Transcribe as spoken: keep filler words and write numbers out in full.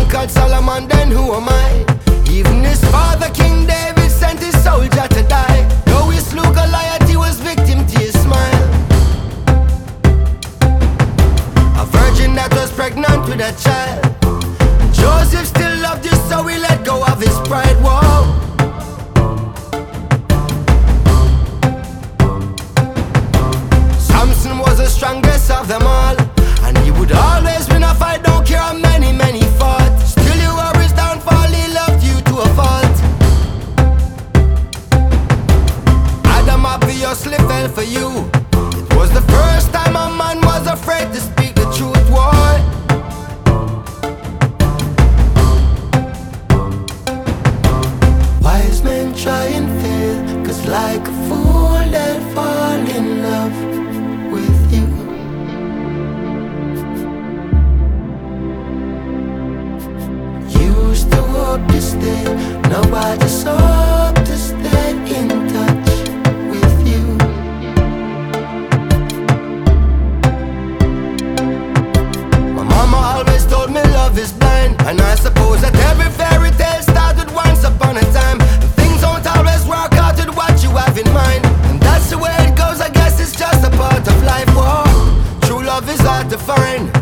called Solomon, then who am I? Even his father, King David, sent his soldier to die. Though he slew Goliath, he was victim to his smile. A virgin that was pregnant with a child. Joseph still loved you, so he let go of his pride. Whoa. Samson was the strongest of them all, and he would always win a fight, don't care how many, many fought. Still you were his downfall, he loved you to a fault. Adam obviously fell for you. It was the first time a man was afraid to speak the truth, boy. Wise men try and fail, cause like a fool they'll fall in love with you. Used to hope to stay, now I just hope to stay in touch with you. My mama always told me love is blind, and I suppose that every fairy tale started once upon a time. And things don't always work out with what you have in mind, and that's the way it goes, I guess it's just a part of life. Whoa. True love is hard to find.